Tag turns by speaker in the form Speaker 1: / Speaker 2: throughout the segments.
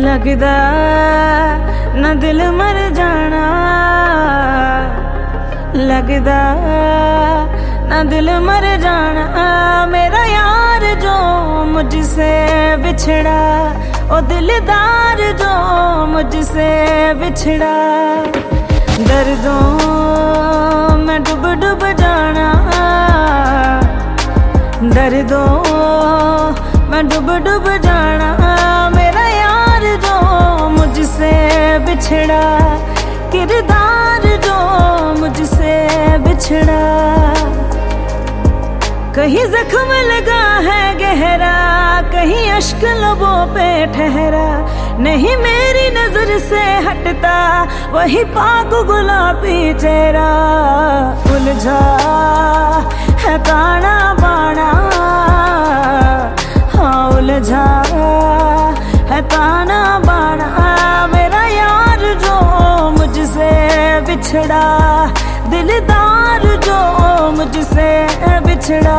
Speaker 1: लगदा ना दिल मर जाना, लगदा ना दिल मर जाना। मेरा यार जो मुझसे बिछड़ा, ओ दिलदार जो मुझसे बिछड़ा। दर्दों में डूब डूब जाना, दर्दों में डूब डूब जाना। मेरा यार जो मुझसे बिछड़ा, किरदार जो मुझसे बिछड़ा। कहीं जख्म लगा है गहरा, कहीं अश्क लबों पे ठहरा। नहीं मेरी नजर से हटता वही पाक गुलाबी चेहरा। उलझा है ताना बाना, हाँ उलझा है ताना बाना। मेरा यार जो मुझसे बिछड़ा, दिलदार जो मुझसे बिछड़ा।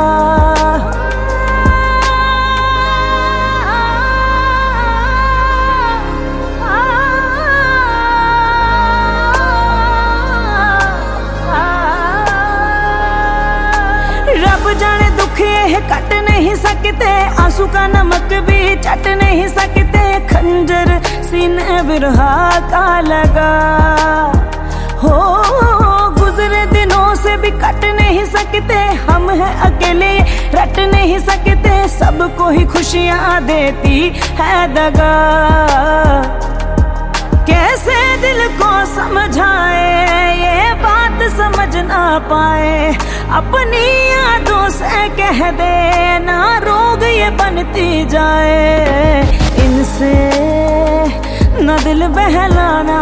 Speaker 1: रब जाने दुख ये कट नहीं सकते, आंसू का नमक भी चट नहीं सकते। खंजर सीने बिरहा का लगा हो, गुजरे दिनों से भी कट नहीं सकते। हम हैं अकेले रट नहीं सकते, सबको ही खुशियां देती है दगा। कैसे दिल को समझाए ये बात समझ ना पाए। अपनी यादों से कह दे ना रोग ये बनती जाए। इनसे न दिल बहलाना,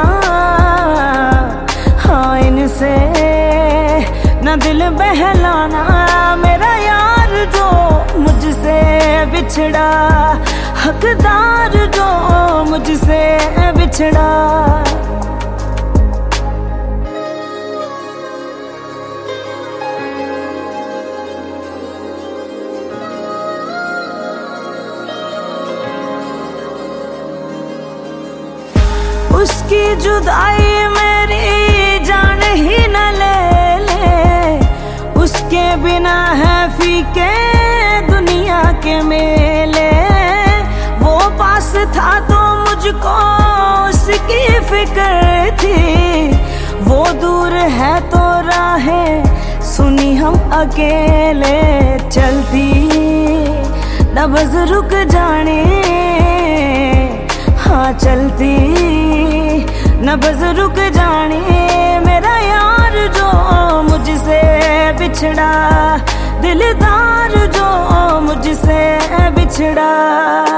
Speaker 1: हाँ इनसे न दिल बहलाना। मेरा यार जो मुझसे बिछड़ा, हकदार जो मुझसे बिछड़ा। उसकी जुदाई मेरी जान ही न ले ले, उसके बिना है फीके दुनिया के मेले। वो पास था तो मुझको उसकी फिक्र थी, वो दूर है तो राहें सुनी हम अकेले। चलती नब्ज़ रुक जाने, हाँ चलती नब्ज़ रुक जाने। मेरा यार जो मुझसे बिछड़ा, दिलदार जो मुझसे बिछड़ा।